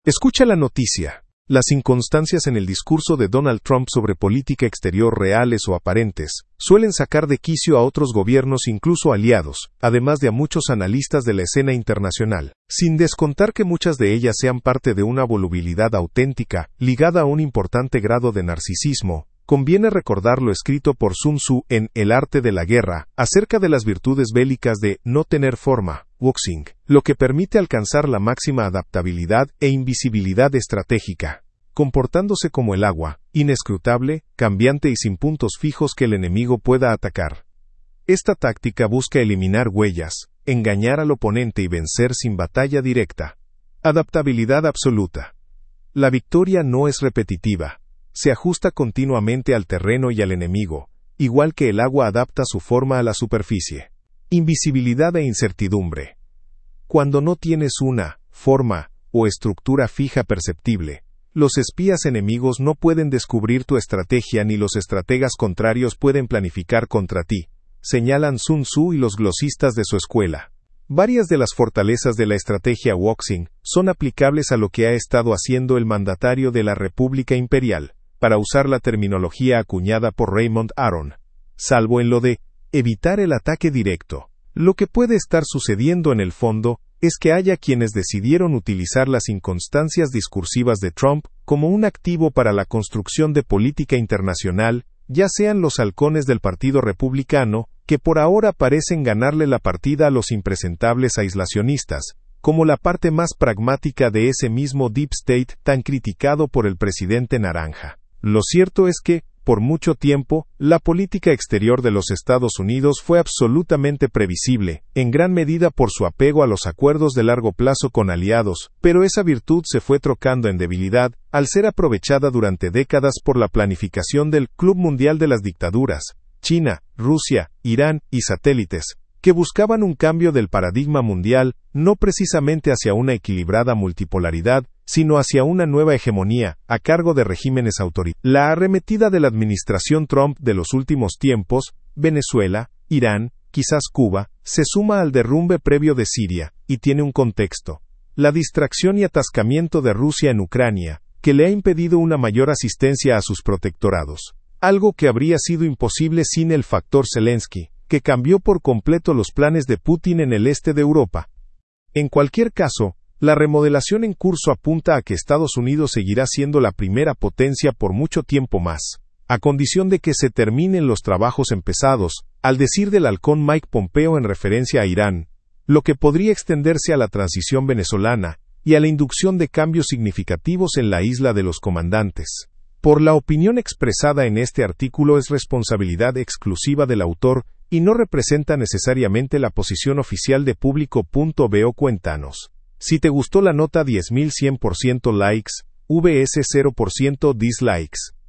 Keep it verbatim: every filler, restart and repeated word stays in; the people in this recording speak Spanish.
Escucha la noticia. Las inconstancias en el discurso de Donald Trump sobre política exterior reales o aparentes suelen sacar de quicio a otros gobiernos, incluso aliados, además de a muchos analistas de la escena internacional, sin descontar que muchas de ellas sean parte de una volubilidad auténtica, ligada a un importante grado de narcisismo. Conviene recordar lo escrito por Sun Tzu en El arte de la guerra, acerca de las virtudes bélicas de no tener forma, Wuxing, lo que permite alcanzar la máxima adaptabilidad e invisibilidad estratégica, comportándose como el agua, inescrutable, cambiante y sin puntos fijos que el enemigo pueda atacar. Esta táctica busca eliminar huellas, engañar al oponente y vencer sin batalla directa. Adaptabilidad absoluta. La victoria no es repetitiva. Se ajusta continuamente al terreno y al enemigo, igual que el agua adapta su forma a la superficie. Invisibilidad e incertidumbre. Cuando no tienes una forma o estructura fija perceptible, los espías enemigos no pueden descubrir tu estrategia ni los estrategas contrarios pueden planificar contra ti, señalan Sun Tzu y los glosistas de su escuela. Varias de las fortalezas de la estrategia Wuxing son aplicables a lo que ha estado haciendo el mandatario de la República Imperial, para usar la terminología acuñada por Raymond Aron, salvo en lo de evitar el ataque directo. Lo que puede estar sucediendo en el fondo es que haya quienes decidieron utilizar las inconstancias discursivas de Trump como un activo para la construcción de política internacional, ya sean los halcones del Partido Republicano, que por ahora parecen ganarle la partida a los impresentables aislacionistas, como la parte más pragmática de ese mismo Deep State tan criticado por el presidente naranja. Lo cierto es que, por mucho tiempo, la política exterior de los Estados Unidos fue absolutamente previsible, en gran medida por su apego a los acuerdos de largo plazo con aliados, pero esa virtud se fue trocando en debilidad, al ser aprovechada durante décadas por la planificación del Club Mundial de las Dictaduras, China, Rusia, Irán y satélites, que buscaban un cambio del paradigma mundial, no precisamente hacia una equilibrada multipolaridad, sino hacia una nueva hegemonía, a cargo de regímenes autoritarios. La arremetida de la administración Trump de los últimos tiempos, Venezuela, Irán, quizás Cuba, se suma al derrumbe previo de Siria, y tiene un contexto: la distracción y atascamiento de Rusia en Ucrania, que le ha impedido una mayor asistencia a sus protectorados, algo que habría sido imposible sin el factor Zelensky, que cambió por completo los planes de Putin en el este de Europa. En cualquier caso, la remodelación en curso apunta a que Estados Unidos seguirá siendo la primera potencia por mucho tiempo más, a condición de que se terminen los trabajos empezados, al decir del halcón Mike Pompeo en referencia a Irán, lo que podría extenderse a la transición venezolana y a la inducción de cambios significativos en la isla de los comandantes. Por la opinión expresada en este artículo es responsabilidad exclusiva del autor y no representa necesariamente la posición oficial de Público.bo. Cuéntanos. Si te gustó la nota, diez mil cien por ciento likes, V S cero por ciento dislikes.